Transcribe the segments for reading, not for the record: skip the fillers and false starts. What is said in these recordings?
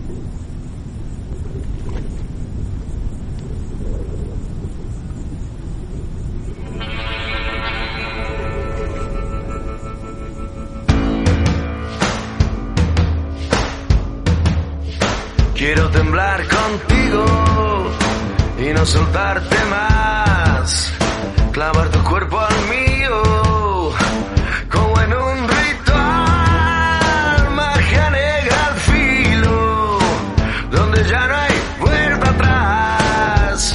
Quiero temblar contigo y no soltarte más, clavar tu cuerpo al mío, como en un ritual, magia negra al filo, donde ya no hay vuelta atrás.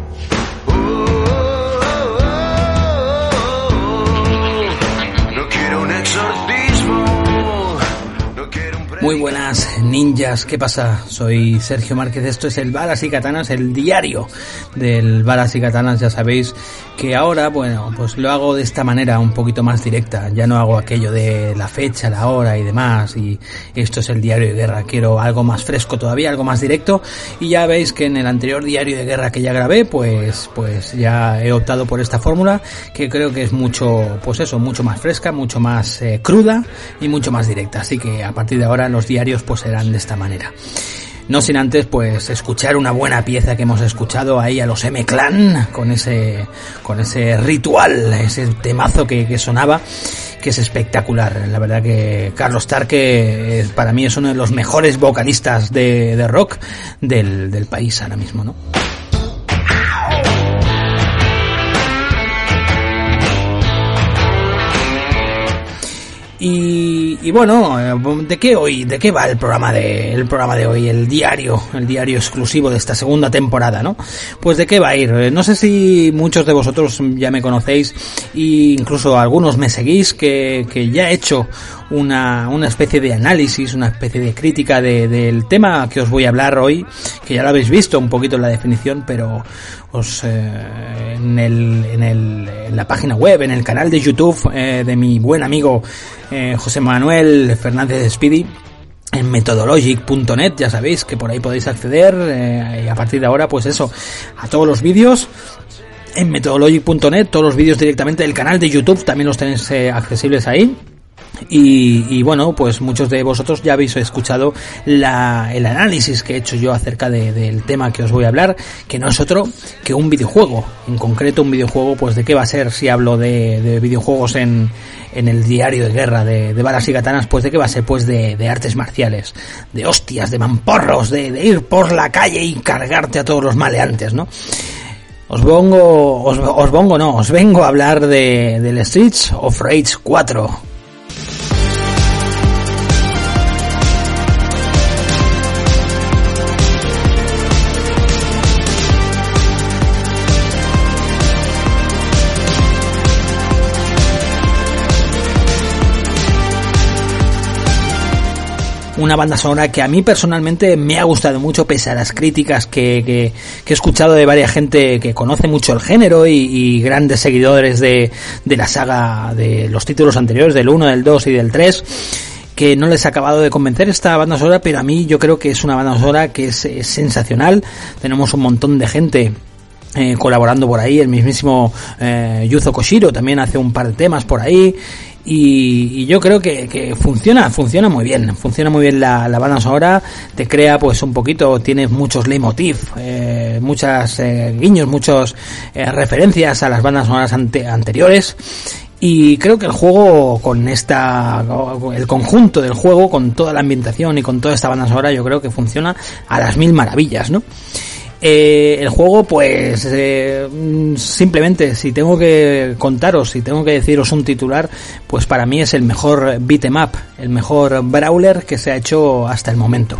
No quiero un exorcismo, no quiero un Muy buenas ninjas, ¿qué pasa? Soy Sergio Márquez, esto es el Balas y Katanas, el diario del Balas y Katanas. Ya sabéis que ahora, bueno, pues lo hago de esta manera un poquito más directa, ya no hago aquello de la fecha, la hora y demás, y esto es el diario de guerra. Quiero algo más fresco todavía, algo más directo, y ya veis que en el anterior diario de guerra que ya grabé, pues ya he optado por esta fórmula, que creo que es mucho, pues eso, mucho más fresca, mucho más cruda y mucho más directa, así que a partir de ahora los diarios pues serán de esta manera. No sin antes pues escuchar una buena pieza que hemos escuchado ahí a los M-Clan con ese ritual, ese temazo que sonaba, que es espectacular. La verdad que Carlos Tarque para mí es uno de los mejores vocalistas de rock del país ahora mismo, ¿no? Y bueno, ¿de qué va el programa de hoy, el diario exclusivo de esta segunda temporada, ¿no? Pues ¿de qué va a ir? No sé si muchos de vosotros ya me conocéis e incluso algunos me seguís, que ya he hecho una especie de análisis, una especie de crítica del tema que os voy a hablar hoy, que ya lo habéis visto un poquito en la definición, pero en la página web, en el canal de YouTube de mi buen amigo José Manuel Fernández Speedy, en methodologic.net, ya sabéis que por ahí podéis acceder, y a partir de ahora pues eso, a todos los vídeos en methodologic.net, todos los vídeos directamente del canal de YouTube también los tenéis accesibles ahí. Y bueno, pues muchos de vosotros ya habéis escuchado el análisis que he hecho yo acerca del tema que os voy a hablar, que no es otro que un videojuego. En concreto un videojuego, pues ¿de qué va a ser si hablo de videojuegos en el diario de guerra de Balas y Katanas? Pues ¿de qué va a ser? Pues de artes marciales, de hostias, de mamporros, de ir por la calle y cargarte a todos los maleantes, ¿no? Os vengo a hablar del Streets of Rage 4. Una banda sonora que a mí personalmente me ha gustado mucho, pese a las críticas que he escuchado de varias gente que conoce mucho el género y grandes seguidores de la saga, de los títulos anteriores, del 1, del 2 y del 3, que no les ha acabado de convencer esta banda sonora, pero a mí yo creo que es una banda sonora que es sensacional. Tenemos un montón de gente colaborando por ahí, el mismísimo Yuzo Koshiro también hace un par de temas por ahí. Y yo creo que funciona muy bien la banda sonora, te crea pues un poquito, tiene muchos leitmotiv, muchas guiños, muchas referencias a las bandas sonoras anteriores, y creo que el juego el conjunto del juego, con toda la ambientación y con toda esta banda sonora, yo creo que funciona a las mil maravillas, ¿no? El juego, pues simplemente, si tengo que contaros, si tengo que deciros un titular, pues para mí es el mejor beat'em up, el mejor brawler que se ha hecho hasta el momento.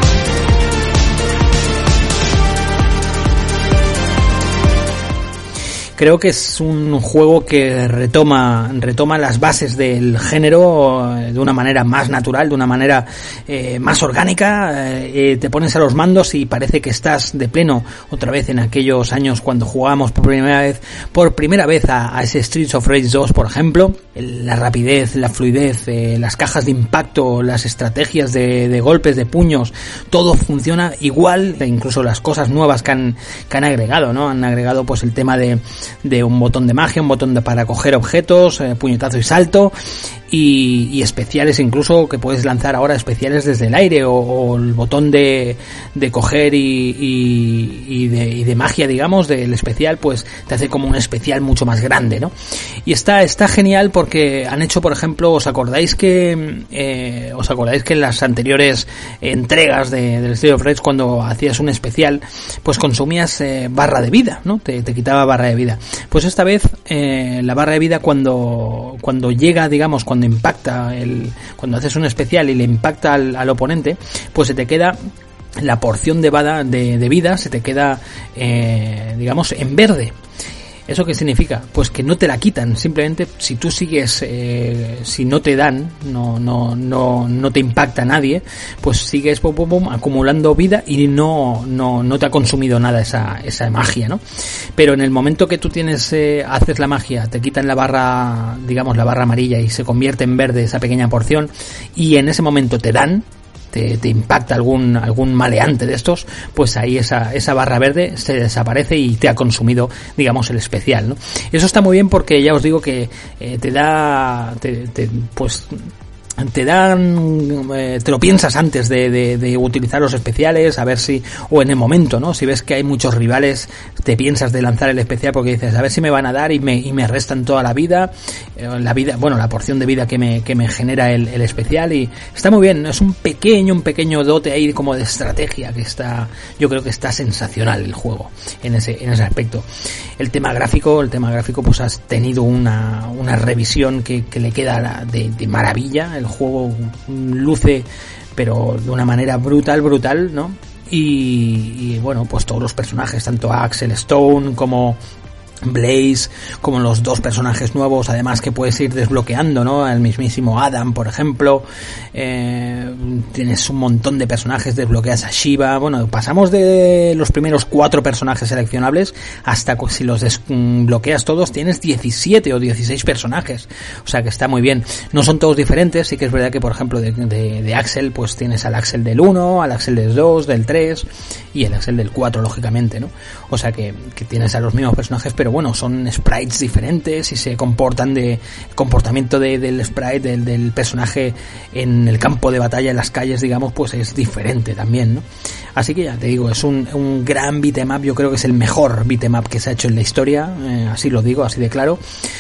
Creo que es un juego que retoma las bases del género de una manera más natural, de una manera más orgánica. Te pones a los mandos y parece que estás de pleno otra vez en aquellos años cuando jugábamos por primera vez a ese Streets of Rage 2, por ejemplo. La rapidez, la fluidez, las cajas de impacto, las estrategias de golpes, de puños, todo funciona igual, incluso las cosas nuevas que han agregado, ¿no? Han agregado pues el tema de un botón de magia, un botón para coger objetos, puñetazo y salto, y especiales incluso que puedes lanzar ahora, especiales desde el aire, o el botón de coger y de magia, digamos, del especial, pues te hace como un especial mucho más grande, ¿no? Y está genial porque han hecho, por ejemplo, ¿os acordáis que en las anteriores entregas del Street of Rage, cuando hacías un especial, pues consumías barra de vida, ¿no? Te quitaba barra de vida. Pues esta vez la barra de vida cuando llega, digamos, cuando impacta cuando haces un especial y le impacta al oponente, pues se te queda la porción de vida se te queda digamos en verde. ¿Eso qué significa? Pues que no te la quitan, simplemente si tú sigues, si no te dan, no te impacta nadie, pues sigues acumulando vida y no te ha consumido nada esa magia, ¿no? Pero en el momento que tú haces la magia, te quitan la barra, digamos la barra amarilla, y se convierte en verde esa pequeña porción, y en ese momento te dan, te impacta algún maleante de estos, pues ahí esa barra verde se desaparece y te ha consumido, digamos, el especial, ¿no? Eso está muy bien porque ya os digo que te lo piensas antes de utilizar los especiales, a ver si, o en el momento, ¿no? Si ves que hay muchos rivales, te piensas de lanzar el especial porque dices, a ver si me van a dar y me restan toda la vida, la porción de vida que me genera el especial, y está muy bien. Es un pequeño dote ahí como de estrategia yo creo que está sensacional el juego en ese aspecto. El tema gráfico pues has tenido una revisión que le queda de maravilla. El juego luce, pero de una manera brutal, ¿no? Y bueno, pues todos los personajes, tanto Axel Stone como Blaze, como los dos personajes nuevos, además, que puedes ir desbloqueando, ¿no? El mismísimo Adam, por ejemplo. Tienes un montón de personajes, desbloqueas a Shiva. Bueno, pasamos de los primeros 4 personajes seleccionables hasta, si los desbloqueas todos, tienes 17 o 16 personajes. O sea que está muy bien. No son todos diferentes, sí que es verdad que, por ejemplo, de Axel, pues tienes al Axel del 1, al Axel del 2, del 3 y el Axel del 4, lógicamente, ¿no? O sea que tienes a los mismos personajes, pero bueno, son sprites diferentes y se comportan el comportamiento del sprite del personaje en el campo de batalla, en las calles, digamos, pues es diferente también, ¿no? Así que ya te digo, es un gran beat'em up. Yo creo que es el mejor beat'em up que se ha hecho en la historia, así lo digo, así de claro.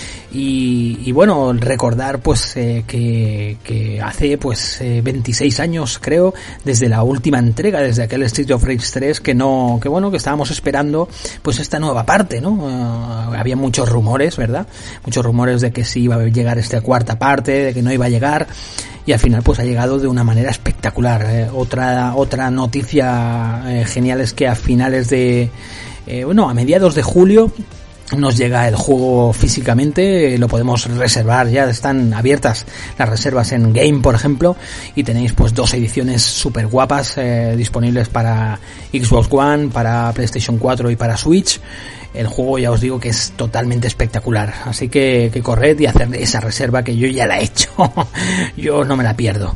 Y bueno, recordar pues que hace pues 26 años, creo, desde la última entrega, desde aquel Street of Rage 3, que estábamos esperando pues esta nueva parte, ¿no? Había muchos rumores, ¿verdad? Muchos rumores de que sí iba a llegar esta cuarta parte, de que no iba a llegar, y al final pues ha llegado de una manera espectacular. Otra noticia genial es que a mediados de julio nos llega el juego físicamente, lo podemos reservar, ya están abiertas las reservas en Game, por ejemplo, y tenéis pues 2 ediciones súper guapas disponibles para Xbox One, para PlayStation 4 y para Switch. El juego, ya os digo, que es totalmente espectacular, así que corred y haced esa reserva, que yo ya la he hecho. Yo no me la pierdo.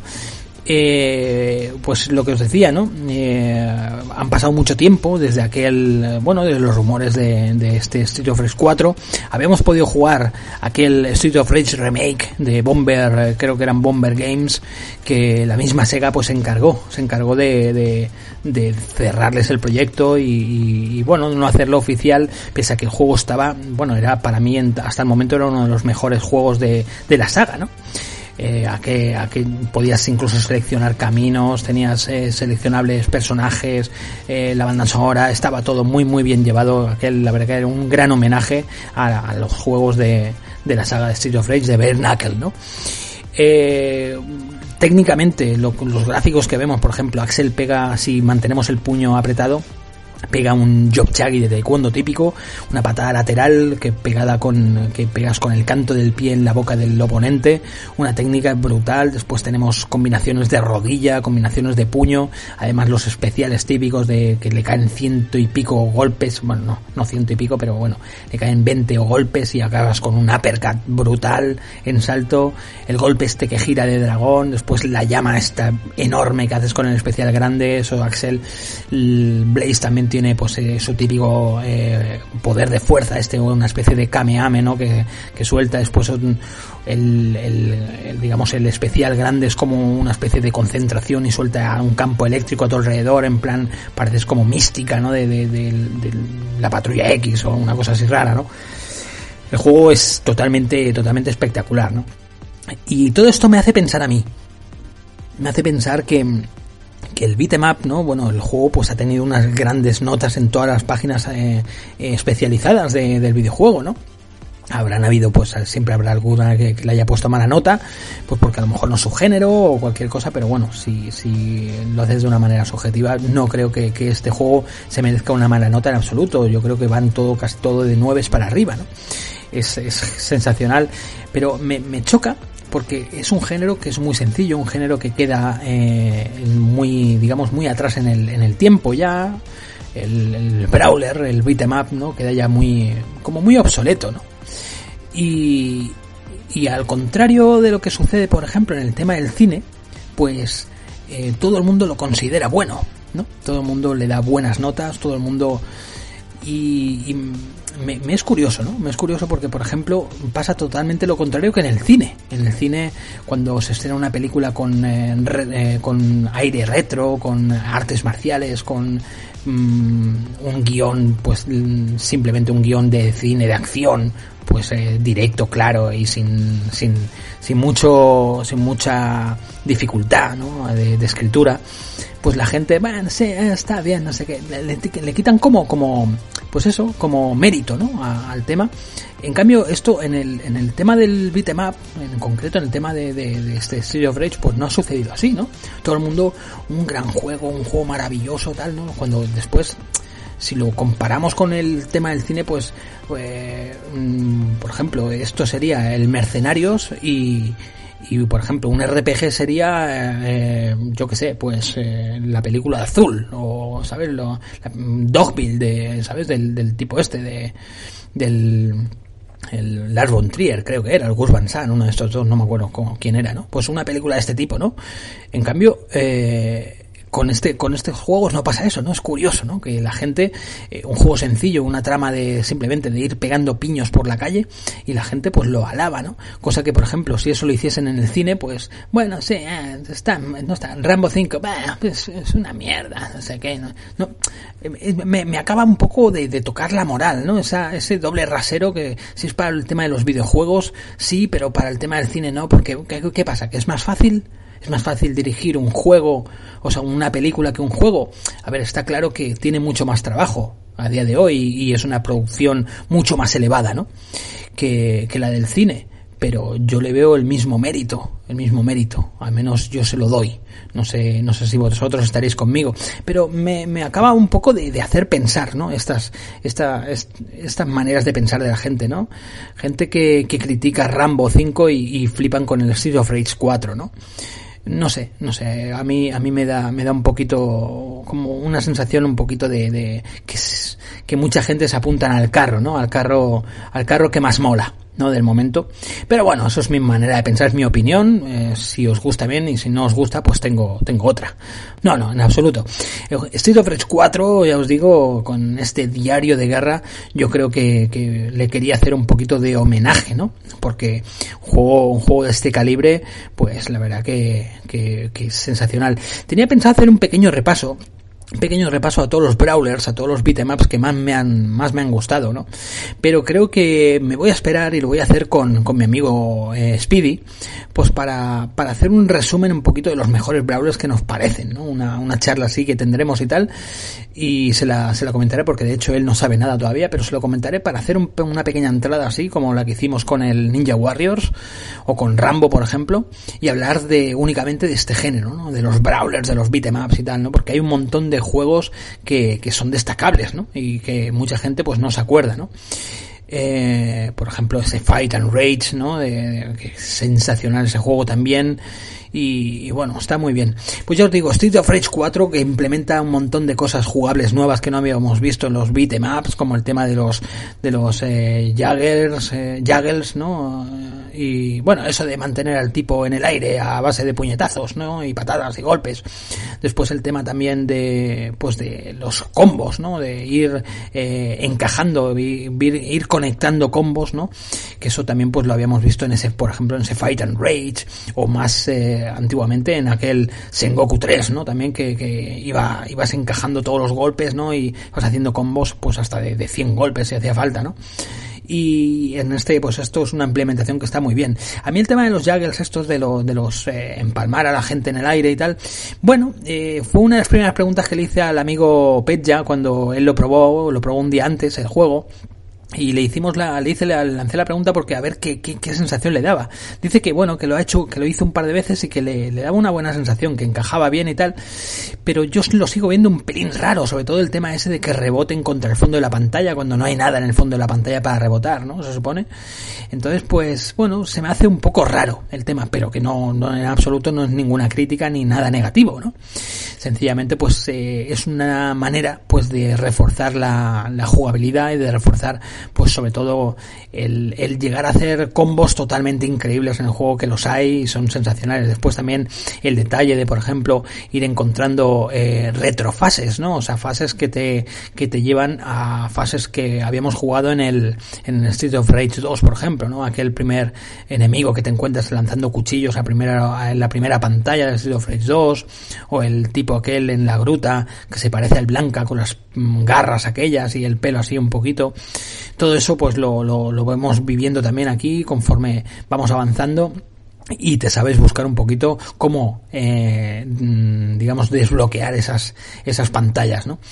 Pues lo que os decía, ¿no? Han pasado mucho tiempo desde de los rumores de este Street of Rage 4. Habíamos podido jugar aquel Street of Rage remake de Bomber, creo que eran Bomber Games, que la misma Sega pues se encargó de cerrarles el proyecto y bueno, no hacerlo oficial, pese a que el juego era para mí hasta el momento era uno de los mejores juegos de la saga, ¿no? A que podías incluso seleccionar caminos, tenías seleccionables personajes, la banda sonora, estaba todo muy muy bien llevado. La verdad que era un gran homenaje a los juegos de la saga de Street of Rage de Bare Knuckle, ¿no? Técnicamente los gráficos que vemos, por ejemplo, Axel pega, si mantenemos el puño apretado, pega un Jobchagi de taekwondo típico, una patada lateral que pegas con el canto del pie en la boca del oponente, una técnica brutal. Después tenemos combinaciones de rodilla, combinaciones de puño, además los especiales típicos de que le caen 100 y pico golpes, bueno, no 100 y pico, pero bueno, le caen 20 golpes y acabas con un uppercut brutal en salto, el golpe que gira de dragón, después la llama esta enorme que haces con el especial grande, eso Axel. Blaze también también tiene pues su típico poder de fuerza, una especie de Kamehameha, ¿no? que suelta después digamos el especial grande es como una especie de concentración y suelta un campo eléctrico a tu alrededor, en plan pareces como mística, ¿no? de la Patrulla X o una cosa así rara, ¿no? El juego es totalmente espectacular, ¿no? Y todo esto me hace pensar a mí, me hace pensar que el beat'em up, ¿no? Bueno, el juego pues ha tenido unas grandes notas en todas las páginas especializadas del videojuego, ¿no? Habrán habido, pues siempre habrá alguna que le haya puesto mala nota, pues porque a lo mejor no es su género o cualquier cosa, pero bueno, si lo haces de una manera subjetiva, no creo que este juego se merezca una mala nota en absoluto. Yo creo que van casi todo de 9 para arriba, ¿no? Es sensacional, pero me choca porque es un género que es muy sencillo, un género que queda muy atrás en el tiempo ya. El brawler, el beat'em up, ¿no? Queda ya muy obsoleto, ¿no? Y al contrario de lo que sucede, por ejemplo, en el tema del cine, pues todo el mundo lo considera bueno, ¿no? Todo el mundo le da buenas notas, todo el mundo... Y me es curioso, ¿no? Me es curioso porque, por ejemplo, pasa totalmente lo contrario que en el cine. En el cine, cuando se estrena una película con aire retro, con artes marciales, con un guión, pues simplemente un guión de cine de acción, pues directo, claro, y sin mucha dificultad, ¿no? de escritura, pues la gente, bueno, sí, está bien, no sé qué, le quitan como mérito, ¿no? al tema. En cambio, esto en el tema del beat'em up, en concreto en el tema de este Streets of Rage, pues no ha sucedido así, ¿no? Todo el mundo, un gran juego, un juego maravilloso, tal, ¿no? Cuando después, si lo comparamos con el tema del cine, pues por ejemplo, esto sería el Mercenarios y por ejemplo un RPG sería yo que sé, pues la película Azul, o sabes, Dogville, sabes, del tipo del Lars von Trier, creo que era, el Gus Van Sant, uno de estos dos, no me acuerdo quién era, ¿no? Pues una película de este tipo, ¿no? En cambio, con estos juegos no pasa eso, ¿no? Es curioso, ¿no? Que la gente, un juego sencillo, una trama simplemente de ir pegando piños por la calle, y la gente pues lo alaba, ¿no? Cosa que, por ejemplo, si eso lo hiciesen en el cine, pues, bueno, sí, no está, Rambo 5, pues es una mierda, no sé qué, no me acaba un poco de tocar la moral, ¿no? Ese doble rasero que si es para el tema de los videojuegos, sí, pero para el tema del cine no, porque ¿qué pasa? ¿Que es más fácil? ¿Es más fácil dirigir un juego, o sea, una película que un juego? A ver, está claro que tiene mucho más trabajo a día de hoy y es una producción mucho más elevada, ¿no? Que la del cine. Pero yo le veo el mismo mérito, al menos yo se lo doy. No sé si vosotros estaréis conmigo, pero me acaba un poco de hacer pensar, ¿no? Estas maneras de pensar de la gente, ¿no? Gente que critica Rambo 5 y flipan con el Streets of Rage 4, ¿no? No sé, a mí me da un poquito, como una sensación un poquito de que mucha gente se apuntan al carro, ¿no? Al carro que más mola, ¿no? Del momento. Pero bueno, eso es mi manera de pensar, es mi opinión. Si os gusta bien, y si no os gusta, pues tengo otra. No, en absoluto. Streets of Rage 4, ya os digo, con este diario de guerra, yo creo que le quería hacer un poquito de homenaje, ¿no? Porque un juego de este calibre, pues la verdad que es sensacional. Tenía pensado hacer un pequeño repaso a todos los brawlers, a todos los beat'em ups que más me han gustado, ¿no? Pero creo que me voy a esperar y lo voy a hacer con mi amigo Speedy, pues para hacer un resumen un poquito de los mejores brawlers que nos parecen, ¿no? Una charla así que tendremos y tal, y se la comentaré porque de hecho él no sabe nada todavía, pero se lo comentaré para hacer una pequeña entrada así como la que hicimos con el Ninja Warriors o con Rambo, por ejemplo, y hablar únicamente de este género, ¿no? De los brawlers, de los beat'em ups y tal, ¿no? Porque hay un montón de juegos que son destacables, ¿no? Y que mucha gente pues no se acuerda, ¿no? Por ejemplo, ese Fight and Rage, ¿no? Que es sensacional ese juego también. y bueno, está muy bien. Pues ya os digo, Streets of Rage 4, que implementa un montón de cosas jugables nuevas que no habíamos visto en los beat'em ups, como el tema de los juggles, ¿no? Y bueno, eso de mantener al tipo en el aire a base de puñetazos, ¿no? Y patadas y golpes. Después el tema también de los combos, ¿no? De ir encajando, ir conectando combos, ¿no? Que eso también pues lo habíamos visto en ese, por ejemplo, en ese Fight and Rage, o más antiguamente en aquel Sengoku 3, ¿no? También que ibas encajando todos los golpes, ¿no? Y vas haciendo combos pues hasta de 100 golpes si hacía falta, ¿no? Y en pues esto es una implementación que está muy bien. A mí el tema de los juggles estos de los empalmar a la gente en el aire y tal, bueno, fue una de las primeras preguntas que le hice al amigo Petja cuando él lo probó un día antes el juego. Y le lancé la pregunta porque a ver qué sensación le daba. Dice que bueno, que lo hizo un par de veces y que le daba una buena sensación, que encajaba bien y tal, pero yo lo sigo viendo un pelín raro, sobre todo el tema ese de que reboten contra el fondo de la pantalla cuando no hay nada en el fondo de la pantalla para rebotar, ¿no? Se supone. Entonces, pues, bueno, se me hace un poco raro el tema, pero que no en absoluto no es ninguna crítica ni nada negativo, ¿no? Sencillamente, pues, es una manera, pues, de reforzar la jugabilidad y de reforzar, pues sobre todo el llegar a hacer combos totalmente increíbles en el juego, que los hay y son sensacionales. Después también el detalle de, por ejemplo, ir encontrando retrofases, ¿no? O sea, fases que te llevan a fases que habíamos jugado en el Streets of Rage 2, por ejemplo, ¿no? Aquel primer enemigo que te encuentras lanzando cuchillos en la primera pantalla de Streets of Rage 2, o el tipo aquel en la gruta que se parece al Blanca con las garras aquellas y el pelo así un poquito. Todo eso pues lo vamos viviendo también aquí conforme vamos avanzando, y te sabes buscar un poquito cómo digamos desbloquear esas pantallas, ¿no?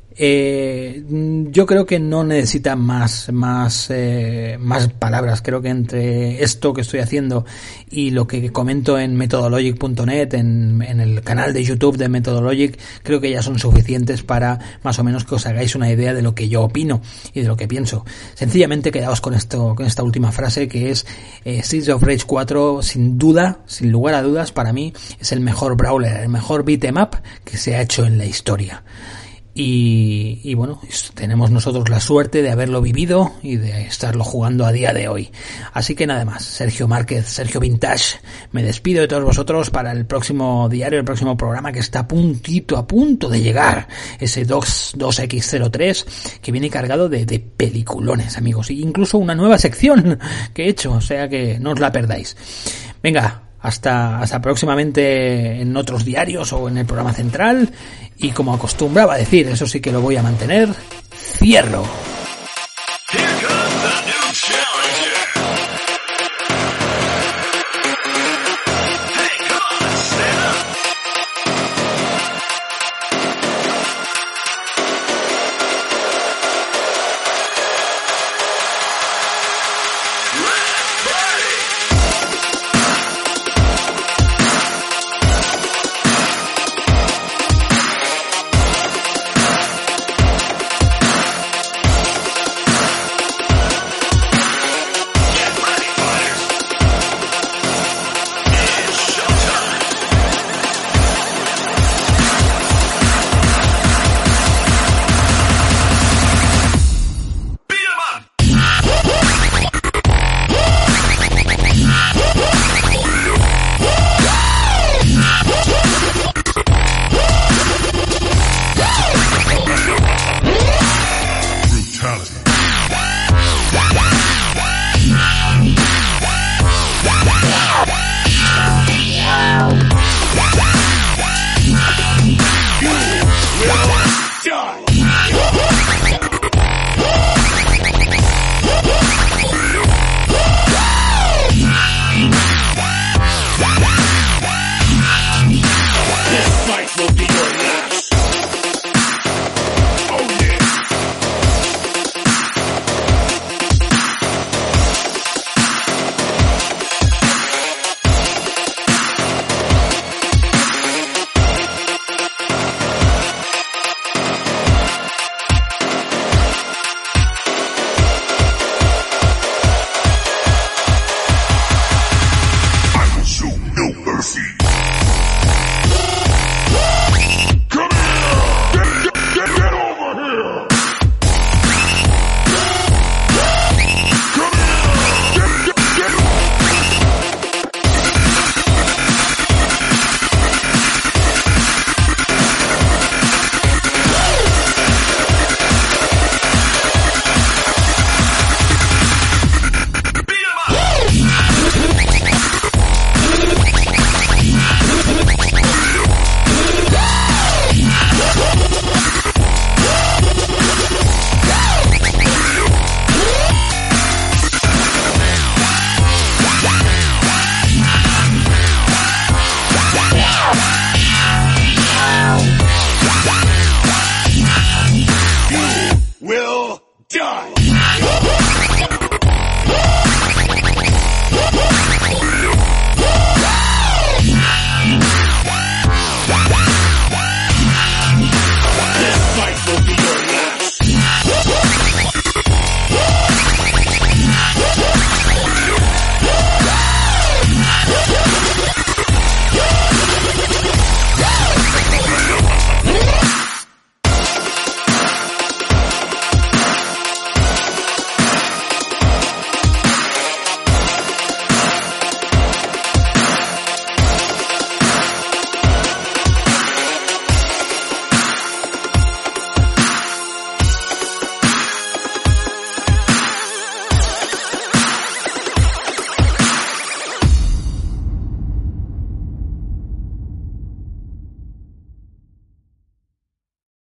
Yo creo que no necesita más palabras. Creo que entre esto que estoy haciendo y lo que comento en methodologic.net, en el canal de YouTube de Methodologic, creo que ya son suficientes para más o menos que os hagáis una idea de lo que yo opino y de lo que pienso. Sencillamente quedaos con esta última frase, que es Streets of Rage 4, sin lugar a dudas, para mí es el mejor brawler, el mejor beat'em up que se ha hecho en la historia. Y bueno, tenemos nosotros la suerte de haberlo vivido y de estarlo jugando a día de hoy. Así que nada más, Sergio Márquez, Sergio Vintage, me despido de todos vosotros para el próximo diario, el próximo programa, que está a punto de llegar, ese 2X03, que viene cargado de peliculones, amigos, e incluso una nueva sección que he hecho, o sea que no os la perdáis. Venga, hasta próximamente en otros diarios o en el programa central, y como acostumbraba a decir, eso sí que lo voy a mantener, cierro.